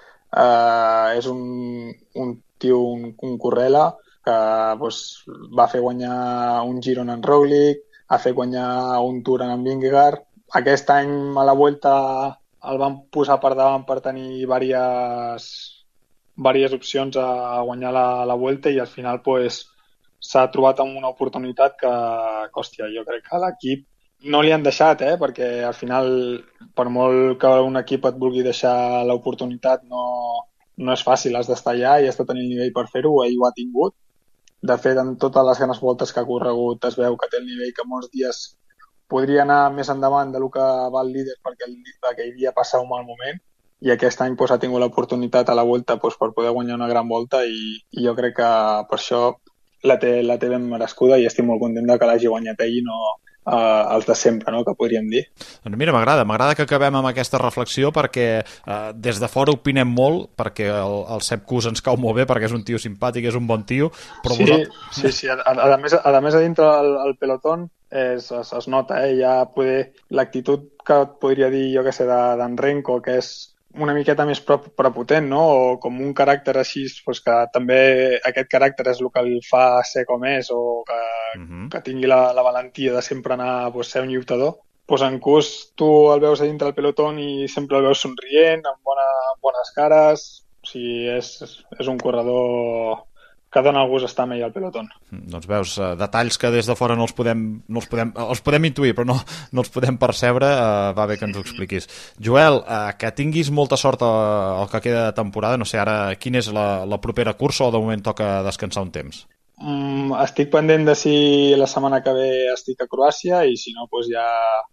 eh, és un, un tio, un, un correla, que pues, va fer guanyar un Giro en Roglic, ha fet guanyar un Tour en Vingegaard. Aquest any a la Vuelta el van posar per davant per tenir diverses, diverses opcions a guanyar la, la Vuelta i al final pues, s'ha trobat amb una oportunitat que, que hòstia, jo crec que l'equip no li han deixat, eh? Perquè al final, per molt que un equip et vulgui deixar l'oportunitat, no, no és fàcil, has d'estar allà i has de tenir el nivell per fer-ho, ell ho ha tingut. De fet, en totes les grans voltes que ha corregut es veu que té el nivell que molts dies podria anar més endavant del que va el líder perquè el, aquell dia passa un mal moment i aquest any pues, ha tingut l'oportunitat a la Volta pues, per poder guanyar una gran volta i, i jo crec que per això la té, la té ben merescuda i estic molt content que l'hagi guanyat ell i no eh, els de sempre, no? Que podríem dir. Doncs mira, m'agrada, m'agrada que acabem amb aquesta reflexió perquè eh, des de fora opinem molt, perquè el, el Sepp Kuss ens cau molt bé, perquè és un tio simpàtic, és un bon tio, però sí, vosaltres... Sí, sí, a, a, a, més, a més a dintre el, el pelotón es, es, es nota, eh? Ja poder l'actitud que et podria dir, jo que sé, d'en Renko, que és una miqueta més prepotent, no? O com un caràcter així, pues que també aquest caràcter és el que el fa ser com és, o que, uh-huh. que tingui la, la valentia de sempre anar pues, ser un lluitador. Pues en Kuss tu el veus a dintre del pelotón i sempre el veus somrient, amb, bona, amb bones cares, o sigui, és, és un corredor que dona el gust estar amb ell al pelotón. Doncs veus, eh, detalls que des de fora no els podem, no els podem, els podem intuir, però no, no els podem percebre, eh, va bé que ens ho expliquis. Joel, eh, que tinguis molta sort al que queda de temporada, no sé, ara quina és la, la propera cursa o de moment toca descansar un temps? Mm, estic pendent de si la setmana que ve estic a Croàcia i si no, pues ja,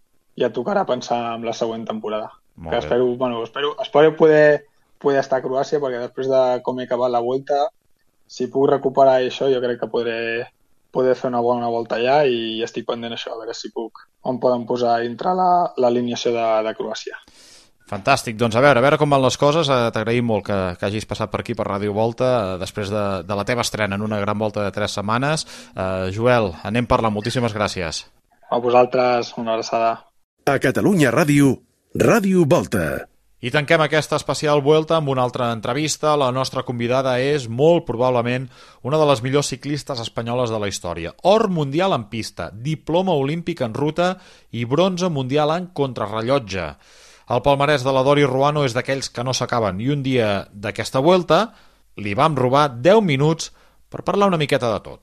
ja tocarà pensar en la següent temporada. Molt que bé. espero, bueno, espero, espero poder, poder estar a Croàcia perquè després de com he acabat la Volta, si puc recuperar això, jo crec que podré, podré fer una bona volta allà i estic pendent això, a veure si puc, on poden posar dintre l'alineació de, de Croàcia. Fantàstic, doncs a veure, a veure com van les coses. T'agraïm molt que, que hagis passat per aquí per Ràdio Volta després de, de la teva estrena en una gran volta de tres setmanes. Uh, Joel, anem parlant, moltíssimes gràcies. A vosaltres, una abraçada. A Catalunya Ràdio, Ràdio Volta. I tanquem aquesta especial Vuelta amb una altra entrevista. La nostra convidada és, molt probablement, una de les millors ciclistes espanyoles de la història. Or mundial en pista, diploma olímpic en ruta i bronze mundial en contrarrellotge. El palmarès de la Dori Ruano és d'aquells que no s'acaben, i un dia d'aquesta Vuelta li vam robar deu minuts per parlar una miqueta de tot.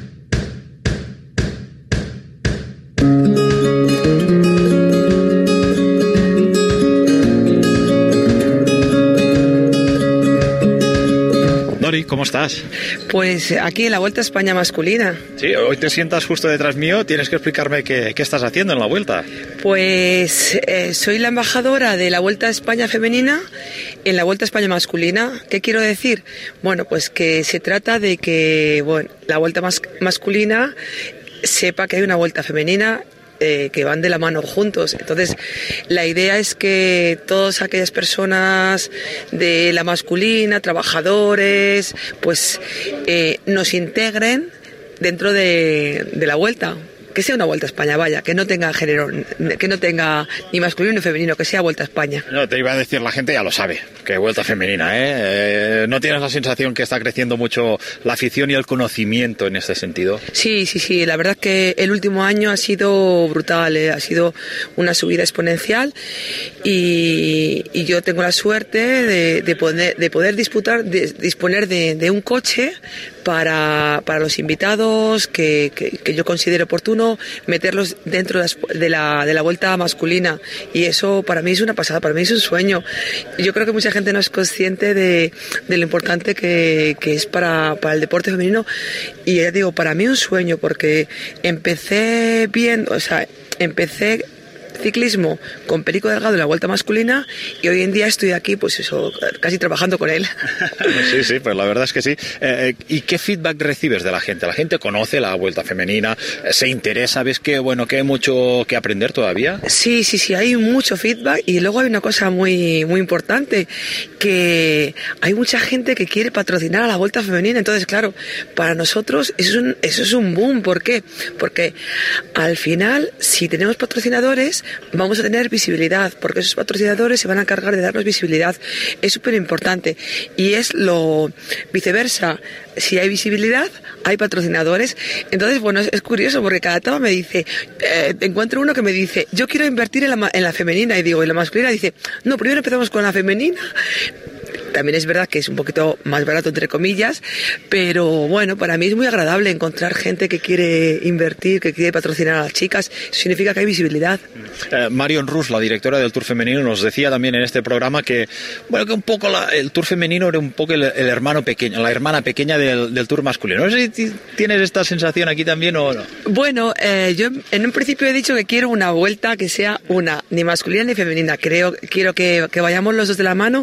Dori, ¿cómo estás? Pues aquí en la Vuelta a España masculina. Sí, hoy te sientas justo detrás mío, tienes que explicarme qué, qué estás haciendo en la Vuelta. Pues eh, soy la embajadora de la Vuelta a España femenina en la Vuelta a España masculina. ¿Qué quiero decir? Bueno, pues que se trata de que bueno, la Vuelta mas- masculina sepa que hay una Vuelta femenina Eh, que van de la mano juntos. Entonces la idea es que todas aquellas personas de la masculina, trabajadores, pues eh, nos integren dentro de, de la Vuelta. Que sea una Vuelta a España, vaya, que no tenga género, que no tenga ni masculino ni femenino, que sea Vuelta a España. No, te iba a decir, la gente ya lo sabe, que Vuelta femenina, ¿eh? eh ¿No tienes la sensación que está creciendo mucho la afición y el conocimiento en este sentido? Sí, sí, sí, la verdad es que el último año ha sido brutal, ¿eh? Ha sido una subida exponencial y, y yo tengo la suerte de, de, poder, de poder disputar, de, disponer de, de un coche para, para los invitados que, que, que yo considero oportuno, meterlos dentro de la, de la Vuelta masculina, y eso para mí es una pasada, para mí es un sueño. Yo creo que mucha gente no es consciente de, de lo importante que, que es para, para el deporte femenino, y ya digo, para mí un sueño, porque empecé bien, o sea, empecé ciclismo con Perico Delgado en la Vuelta masculina y hoy en día estoy aquí, pues eso, casi trabajando con él. Sí, sí, pues la verdad es que sí. Eh, ¿Y qué feedback recibes de la gente? ¿La gente conoce la Vuelta femenina? ¿Se interesa? ¿Ves que, bueno, que hay mucho que aprender todavía? Sí, sí, sí, hay mucho feedback, y luego hay una cosa muy, muy importante, que hay mucha gente que quiere patrocinar a la Vuelta femenina. Entonces, claro, para nosotros eso es un, eso es un boom. ¿Por qué? Porque al final, si tenemos patrocinadores, vamos a tener visibilidad, porque esos patrocinadores se van a encargar de darnos visibilidad. Es súper importante, y es lo viceversa. Si hay visibilidad, hay patrocinadores. Entonces, bueno, es, es curioso, porque cada etapa me dice, eh, encuentro uno que me dice, yo quiero invertir en la, en la femenina, y digo, ¿en la masculina? Dice, no, primero empezamos con la femenina. También es verdad que es un poquito más barato, entre comillas, pero bueno, para mí es muy agradable encontrar gente que quiere invertir, que quiere patrocinar a las chicas. Eso significa que hay visibilidad. Eh, Marion Rus, la directora del Tour femenino, nos decía también en este programa que, bueno, que un poco la, el Tour femenino era un poco el, el hermano pequeño, la hermana pequeña del, del Tour masculino. No sé si tienes esta sensación aquí también o no. Bueno, eh, yo en un principio he dicho que quiero una Vuelta que sea una, ni masculina ni femenina. Creo, quiero que, que vayamos los dos de la mano.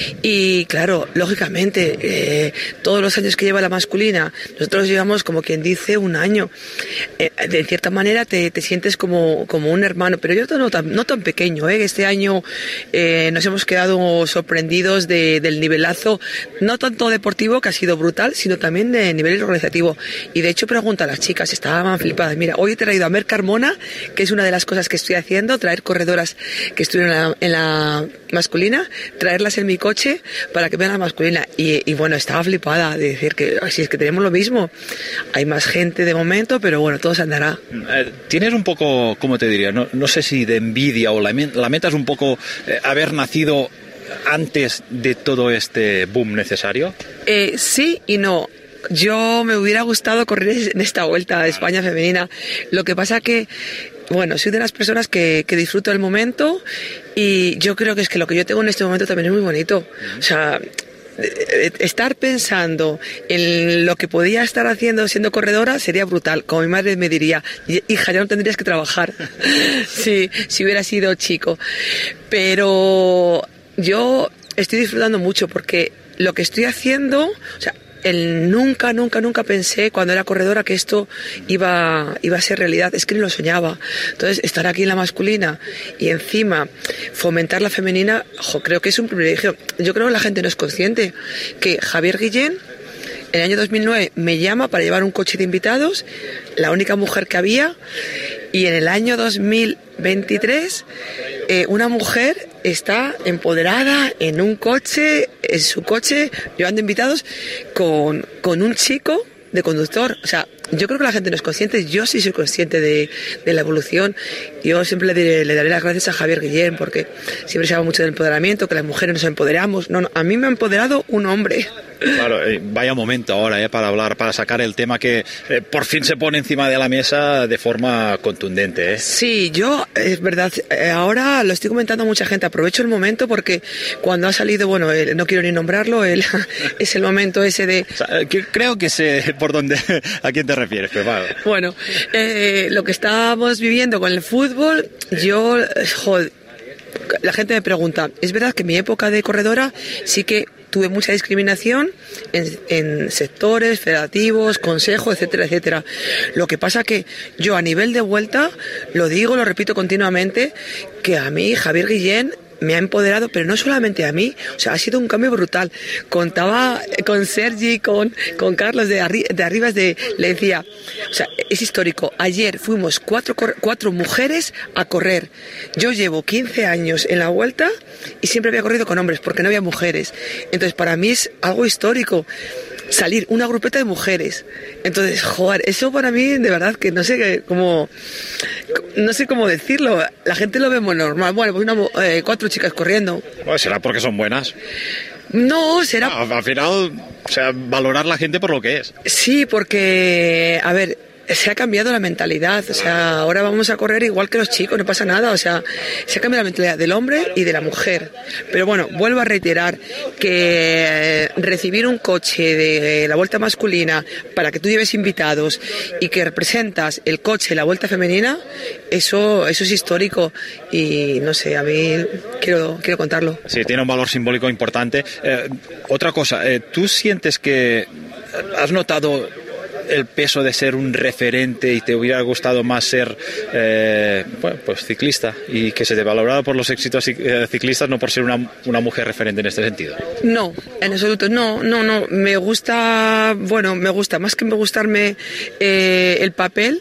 Y claro, lógicamente, eh, todos los años que lleva la masculina, nosotros llevamos, como quien dice, un año. Eh, de cierta manera te, te sientes como, como un hermano, pero yo no tan, no tan pequeño. ¿eh? Este año eh, nos hemos quedado sorprendidos de, del nivelazo, no tanto deportivo, que ha sido brutal, sino también de nivel organizativo. Y de hecho, pregunta a las chicas, estaban flipadas. Mira, hoy he traído a Mer Carmona, que es una de las cosas que estoy haciendo, traer corredoras que estuvieron en la, en la masculina, traerlas en mi coche para que vean la masculina. Y, y bueno, estaba flipada de decir que si es que tenemos lo mismo, hay más gente de momento, pero bueno, todo se andará. Eh, Tienes un poco, ¿cómo te diría? No, no sé si de envidia o lamentas un poco eh, haber nacido antes de todo este boom necesario. Eh, sí y no. Yo me hubiera gustado correr en esta Vuelta a España femenina. Lo que pasa que, bueno, soy de las personas que, que disfruto el momento, y yo creo que es que lo que yo tengo en este momento también es muy bonito. O sea, estar pensando en lo que podía estar haciendo siendo corredora sería brutal. Como mi madre me diría, hija, ya no tendrías que trabajar si, si hubiera sido chico. Pero yo estoy disfrutando mucho, porque lo que estoy haciendo, o sea, el nunca, nunca, nunca pensé cuando era corredora que esto iba, iba a ser realidad. Es que ni lo soñaba. Entonces, estar aquí en la masculina y encima fomentar la femenina, jo, creo que es un privilegio. Yo creo que la gente no es consciente que Javier Guillén, en el año dos mil nueve, me llama para llevar un coche de invitados, la única mujer que había, y en el año dos mil veintitrés, eh, una mujer está empoderada en un coche, en su coche, llevando invitados con, con un chico de conductor. O sea, yo creo que la gente no es consciente, yo sí soy consciente de, de la evolución. Yo siempre le, diré, le daré las gracias a Javier Guillén, porque siempre se habla mucho del empoderamiento, que las mujeres nos empoderamos. No, no, a mí me ha empoderado un hombre. Claro, eh, vaya momento ahora eh, para hablar, para sacar el tema que eh, por fin se pone encima de la mesa de forma contundente. ¿eh? Sí, yo, es verdad, eh, ahora lo estoy comentando a mucha gente, aprovecho el momento porque cuando ha salido, bueno, eh, no quiero ni nombrarlo, el, es el momento ese de... O sea, que, creo que sé por dónde, a quién te refieres, pero vale. Bueno, eh, lo que estamos viviendo con el fútbol, yo, joder, la gente me pregunta, es verdad que en mi época de corredora sí que tuve mucha discriminación en, en sectores, federativos, consejos, etcétera, etcétera. Lo que pasa que yo a nivel de vuelta, lo digo, lo repito continuamente, que a mí Javier Guillén me ha empoderado, pero no solamente a mí, o sea, ha sido un cambio brutal. Contaba con Sergi, con, con Carlos de, arri de Arribas, de, le decía, o sea, es histórico. Ayer fuimos cuatro, cuatro mujeres a correr. Yo llevo quince años en la vuelta y siempre había corrido con hombres porque no había mujeres. Entonces, para mí es algo histórico salir una grupeta de mujeres. Entonces, joder, eso para mí de verdad que no sé cómo no sé cómo decirlo. La gente lo ve muy normal. Bueno, pues una, eh, cuatro chicas corriendo. Bueno, será porque son buenas. No, será... Ah, al final, o sea, valorar la gente por lo que es. Sí, porque, a ver, se ha cambiado la mentalidad, o sea, ahora vamos a correr igual que los chicos, no pasa nada, o sea, se ha cambiado la mentalidad del hombre y de la mujer. Pero bueno, vuelvo a reiterar que recibir un coche de la vuelta masculina para que tú lleves invitados y que representas el coche de la vuelta femenina, eso, eso es histórico y no sé, a mí quiero, quiero contarlo. Sí, tiene un valor simbólico importante. Eh, otra cosa, eh, ¿tú sientes que has notado el peso de ser un referente y te hubiera gustado más ser eh, bueno, pues ciclista y que se te valorara por los éxitos ciclistas, no por ser una, una mujer referente en este sentido? No, en absoluto, no, no, no, me gusta, bueno, me gusta, más que me gustarme eh, el papel,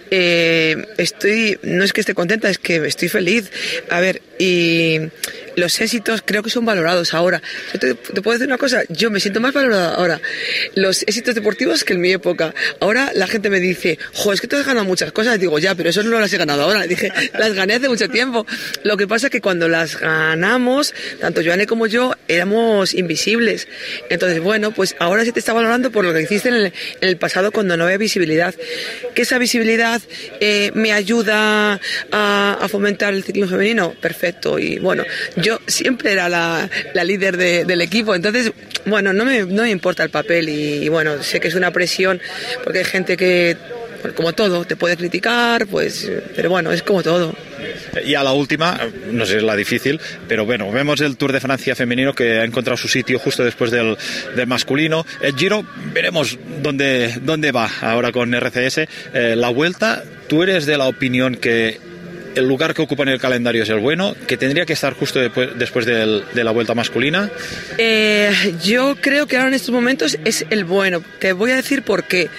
eh, estoy, no es que esté contenta, es que estoy feliz. A ver, y los éxitos creo que son valorados ahora. Yo te, te puedo decir una cosa, yo me siento más valorada ahora los éxitos deportivos que en mi época. Ahora la gente me dice, jo, es que tú has ganado muchas cosas. Digo, ya, pero eso no las he ganado ahora. Dije, las gané hace mucho tiempo. Lo que pasa es que cuando las ganamos, tanto Joanne como yo, éramos invisibles. Entonces, bueno, pues ahora se te está valorando por lo que hiciste en el, en el pasado cuando no había visibilidad. Que esa visibilidad eh, me ayuda a, a fomentar el ciclismo femenino, perfecto. Y bueno, yo siempre era la, la líder de, del equipo, entonces, bueno, no me, no me importa el papel y, y bueno, sé que es una presión porque hay gente que, como todo, te puede criticar, pues, pero bueno, es como todo. Y a la última, no sé si es la difícil, pero bueno, vemos el Tour de Francia femenino que ha encontrado su sitio justo después del, del masculino. El Giro, veremos dónde, dónde va ahora con R C S. Eh, la Vuelta, ¿tú eres de la opinión que el lugar que ocupa en el calendario es el bueno, que tendría que estar justo después, después del, de la Vuelta masculina? Eh, yo creo que ahora en estos momentos es el bueno. Te voy a decir por qué.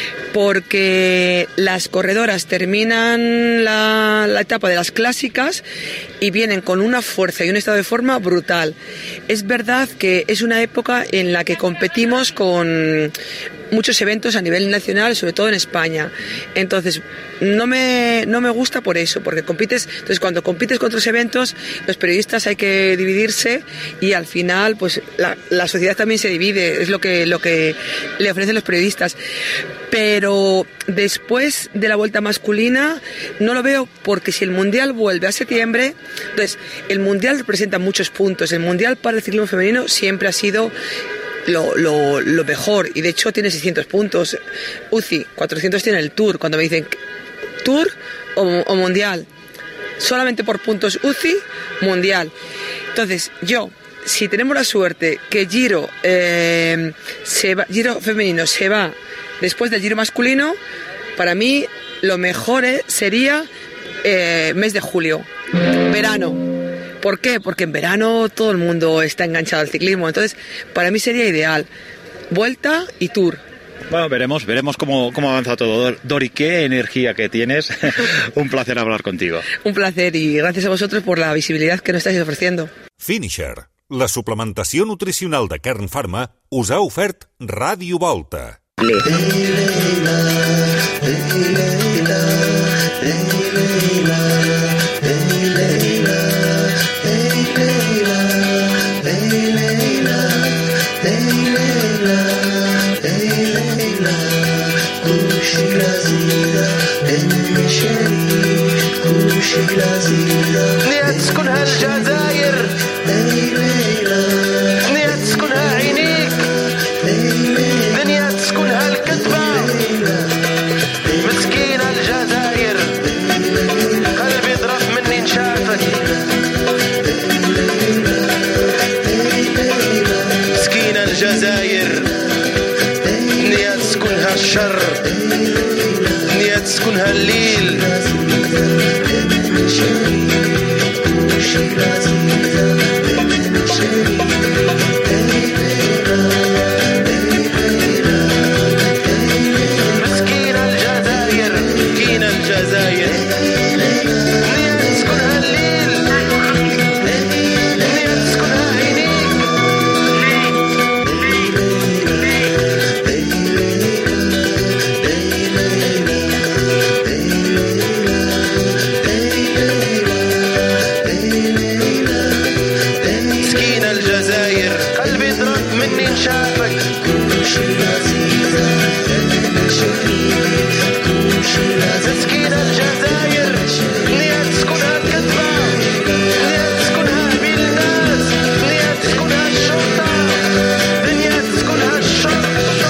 Porque las corredoras terminan la, la etapa de las clásicas y vienen con una fuerza y un estado de forma brutal. Es verdad que es una época en la que competimos con muchos eventos a nivel nacional, sobre todo en España. Entonces, no me, no me gusta por eso, porque compites, entonces cuando compites con otros eventos, los periodistas hay que dividirse y al final, pues la, la sociedad también se divide, es lo que, lo que le ofrecen los periodistas. Pero después de la vuelta masculina no lo veo, porque si el Mundial vuelve a septiembre, entonces el Mundial representa muchos puntos. El Mundial para el ciclismo femenino siempre ha sido Lo, lo, lo mejor, y de hecho tiene seiscientos puntos. U C I, cuatrocientos tiene el Tour. Cuando me dicen Tour o, o Mundial, solamente por puntos U C I, Mundial. Entonces yo, si tenemos la suerte que Giro, eh, se va, Giro femenino se va después del Giro masculino, para mí lo mejor sería eh, mes de julio, verano. ¿Por qué? Porque en verano todo el mundo está enganchado al ciclismo. Entonces, para mí sería ideal Vuelta y Tour. Bueno, veremos, veremos cómo, cómo avanza todo. Dori, qué energía que tienes. Un placer hablar contigo. Un placer y gracias a vosotros por la visibilidad que nos estáis ofreciendo. Finisher, la suplementació nutricional de Kern Pharma, us ha ofert Ràdio Volta. نية تسكنها الجزائر نية تسكنها عينيك دنيا تسكنها الكذبة مسكينة الجزائر قلبي ضرب مني نشافك مسكينة الجزائر نية تسكنها الشر نية تسكنها الليل مسكينة الجزائر مسكينة الجزائر نية تسكنها الليل نية تسكنها عينيك مسكينة الجزائر قلبي ضرب مني نشافك مسكينة الجزائر نية تسكنها الكذبة نية تسكنها بين الناس نية تسكنها الشرطة نية تسكنها الشرطة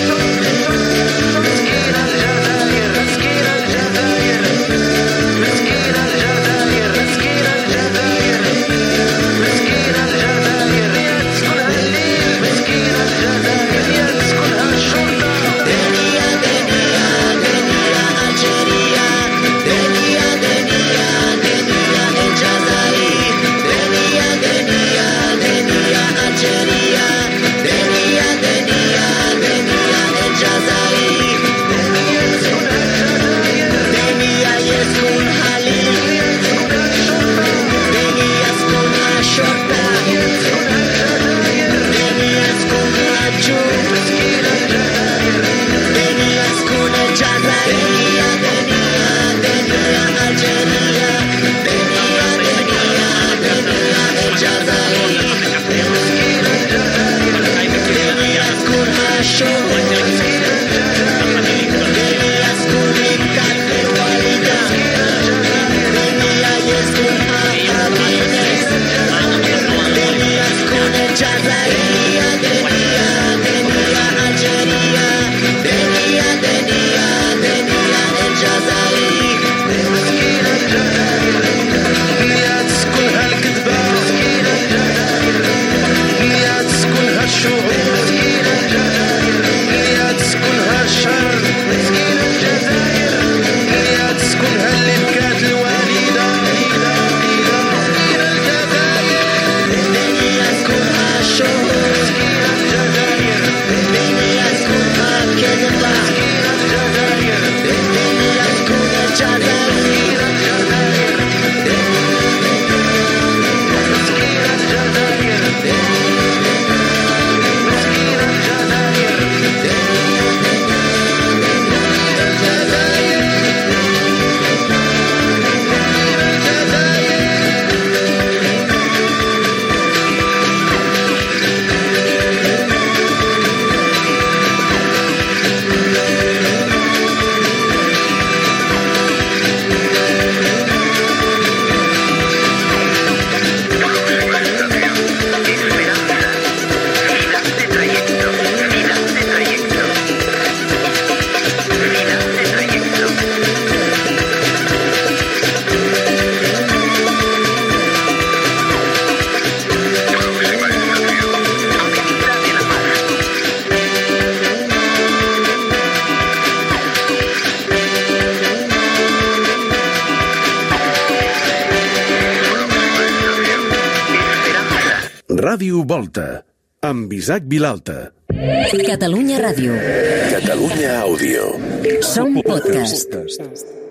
مسكينة الجزائر مسكينة الجزائر مسكينة الجزائر مسكينة الجزائر مسكينة الجزائر نية تسكنها الليل مسكينة الجزائر نية تسكنها الشرطة دنيا دنيا دنيا الجزائر دنيا دنيا دنيا الجزائر دنيا دنيا دنيا الجزائر دنيا دنيا دنيا الجزائر دنيا يسكنها الليل دنيا يسكنها الشرطة دنيا يسكنها الجوع دنيا يسكنها الجزائر دنيا دنيا دنيا الجزائر دنيا دنيا دنيا الجزائر دنيا يسكنها الشوق دنيا يسكن الكتف الوالدة دنيا يسكنها حبيبس دنيا يسكن الجزائر دنيا دنيا الجزائر دنيا دنيا دنيا الجزائر مسكينة الجزائر دنيا تسكنها الكذبة مسكينة الجزائر دنيا تسكنها الشعوب مسكينة الجزائر دنيا تسكنها الشر مسكينة الجزائر دنيا تسكنها الإبكات الوالدة مسكينة الجزائر دنيا تسكنها الشعوب مسكينة الجزائر دنيا تسكنها الكذبة مسكينة الجزائر دنيا تسكن الجزائر مسكينة الجزائر مسكينة الجزائر مسكينة الجزائر Ràdio Volta, amb Isaac Vilalta. Catalunya Ràdio. Catalunya Àudio. Som podcast.